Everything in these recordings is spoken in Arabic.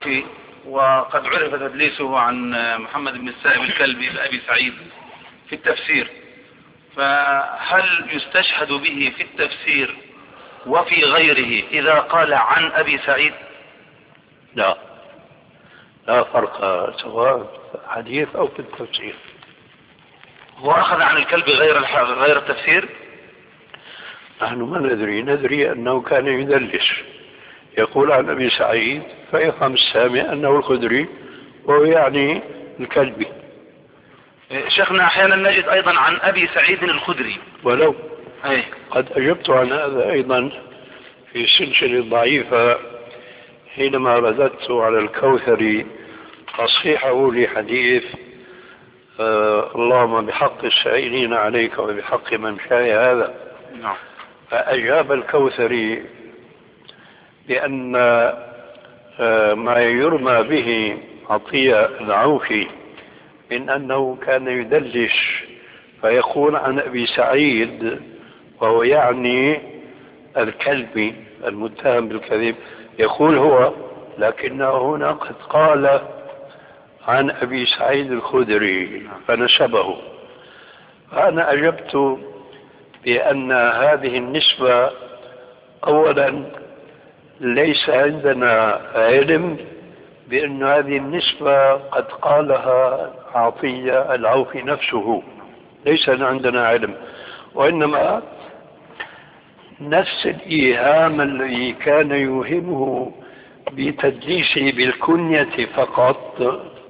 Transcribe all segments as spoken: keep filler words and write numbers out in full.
وقد عرف تدليسه عن محمد بن السائب الكلبي لأبي سعيد في التفسير، فهل يستشهد به في التفسير وفي غيره إذا قال عن أبي سعيد؟ لا، لا فرق سواء في الحديث أو في التفسير. هو أخذ عن الكلب غير غير التفسير؟ نحن ما ندري، ندري أنه كان يدلس، يقول عن أبي سعيد فيفهم السامع أنه الخدري وهو يعني الكلبي. شيخنا أحيانا نجد أيضا عن أبي سعيد الخدري ولو أي. قد أجبت عن هذا أيضا في سلسلة ضعيفة حينما رددت على الكوثري تصحيحه لحديث آه اللهم بحق السائلين عليك وبحق من شاء هذا. نعم. فأجاب الكوثري بأن آه ما يرمى به عطية العوفي من أنه كان يدلس فيقول عن أبي سعيد وهو يعني الكلبي المتهم بالكذب، يقول هو، لكنه هنا قد قال عن أبي سعيد الخدري فنسبه. فأنا أجبت بأن هذه النسبة أولا ليس عندنا علم بأن هذه النسبة قد قالها عطية العوفي نفسه، ليس عندنا علم، وإنما نفس الإيهام الذي كان يوهمه بتدليسه بالكنية فقط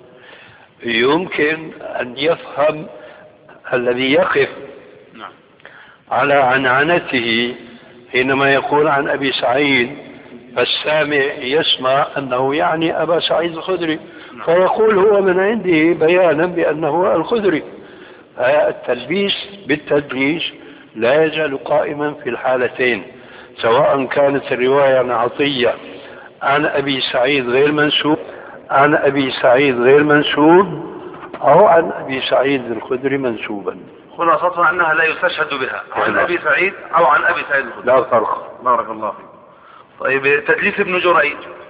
يمكن أن يفهم الذي يقف على عنعنته حينما يقول عن أبي سعيد، فالسامع يسمع أنه يعني أبا سعيد الخدري فيقول هو من عنده بيانا بأنه الخدري. التلبيس بالتدليس لا يزال قائما في الحالتين، سواء كانت الرواية عن عطية عن أبي سعيد غير منسوب عن أبي سعيد غير منسوب أو عن أبي سعيد الخدري منسوبا. خلاصتها أنها لا يستشهد بها عن أبي سعيد أو عن أبي سعيد الخدري. لا فرق. بارك الله فيك. طيب تدليس ابن جريج